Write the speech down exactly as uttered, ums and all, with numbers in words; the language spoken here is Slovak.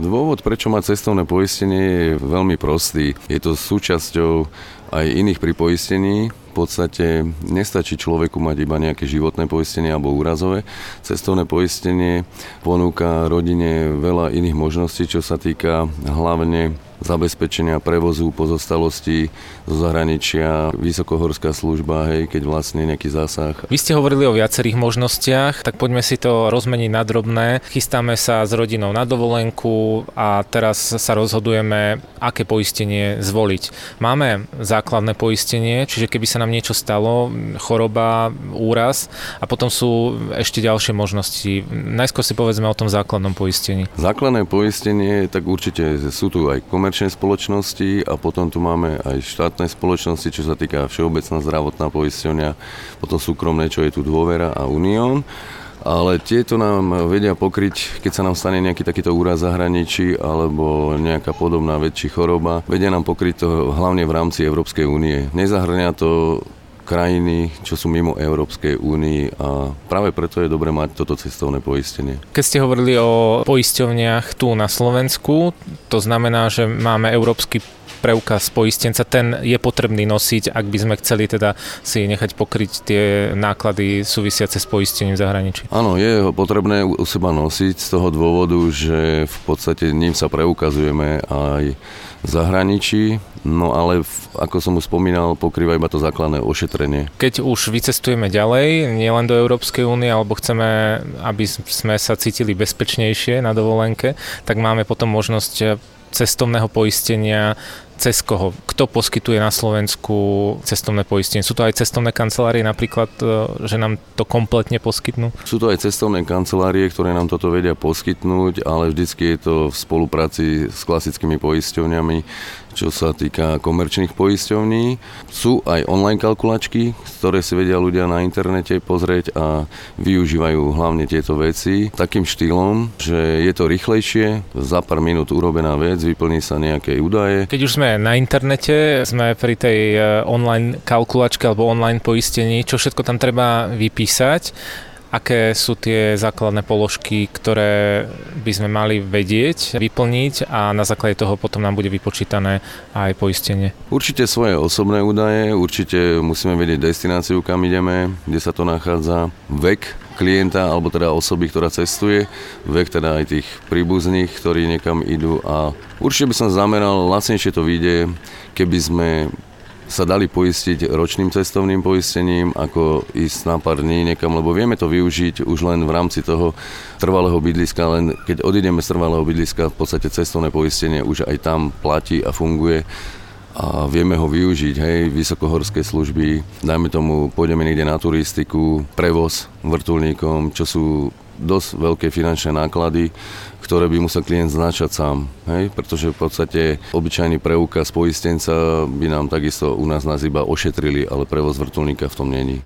Dôvod, prečo má cestovné poistenie, je veľmi prostý. Je to súčasťou aj iných pripoistení. V podstate nestačí človeku mať iba nejaké životné poistenie alebo úrazové. Cestovné poistenie ponúka rodine veľa iných možností, čo sa týka hlavne zabezpečenia prevozu pozostalosti zo zahraničia, vysokohorská služba, hej, keď vlastne nejaký zásah. Vy ste hovorili o viacerých možnostiach, tak poďme si to rozmeniť na drobné. Chystáme sa s rodinou na dovolenku a teraz sa rozhodujeme, aké poistenie zvoliť. Máme základné poistenie, čiže keby sa nám niečo stalo, choroba, úraz, a potom sú ešte ďalšie možnosti. Najskôr si povedzme o tom základnom poistení. Základné poistenie, tak určite sú tu aj komerčné spoločnosti a potom tu máme aj štátne spoločnosti, čo sa týka Všeobecná zdravotná poisťovňa, potom súkromné, čo je tu Dôvera a Unión. Ale tieto nám vedia pokryť, keď sa nám stane nejaký takýto úraz v zahraničí alebo nejaká podobná väčší choroba. Vedia nám pokryť to hlavne v rámci Európskej únie. Nezahŕňa to krajiny, čo sú mimo Európskej únii, a práve preto je dobre mať toto cestovné poistenie. Keď ste hovorili o poisťovniach tu na Slovensku, to znamená, že máme európsky preukaz poistenca, ten je potrebný nosiť, ak by sme chceli teda si nechať pokryť tie náklady súvisiace s poistením v zahraničí. Áno, je ho potrebné u seba nosiť z toho dôvodu, že v podstate ním sa preukazujeme aj v zahraničí, no ale ako som už spomínal, pokrýva iba to základné ošetrenie. Keď už vycestujeme ďalej, nielen do Európskej únie, alebo chceme, aby sme sa cítili bezpečnejšie na dovolenke, tak máme potom možnosť cestovného poistenia. Cez koho? Kto poskytuje na Slovensku cestovné poistenie? Sú to aj cestovné kancelárie napríklad, že nám to kompletne poskytnú? Sú to aj cestovné kancelárie, ktoré nám toto vedia poskytnúť, ale vždycky je to v spolupráci s klasickými poisťovňami, čo sa týka komerčných poisťovní. Sú aj online kalkulačky, ktoré si vedia ľudia na internete pozrieť a využívajú hlavne tieto veci takým štýlom, že je to rýchlejšie, za pár minút urobená vec, vyplní sa nejaké údaje. Keď už sme na internete, sme pri tej online kalkulačke alebo online poistení, čo všetko tam treba vypísať, aké sú tie základné položky, ktoré by sme mali vedieť, vyplniť, a na základe toho potom nám bude vypočítané aj poistenie. Určite svoje osobné údaje, určite musíme vedieť destináciu, kam ideme, kde sa to nachádza, vek klienta, alebo teda osoby, ktorá cestuje, vek teda aj tých príbuzných, ktorí niekam idú, a určite by som zameral, lacnejšie to vyjde, keby sme sa dali poistiť ročným cestovným poistením, ako ísť na pár dní niekam, lebo vieme to využiť už len v rámci toho trvalého bydliska, len keď odídeme z trvalého bydliska, v podstate cestovné poistenie už aj tam platí a funguje a vieme ho využiť, hej, vysokohorské služby, dajme tomu, pôjdeme niekde na turistiku, prevoz vrtuľníkom, čo sú dosť veľké finančné náklady, ktoré by musel klient značať sám, hej, pretože v podstate obyčajný preukaz poistenca by nám takisto u nás nás iba ošetrili, ale prevoz vrtuľníka v tom není.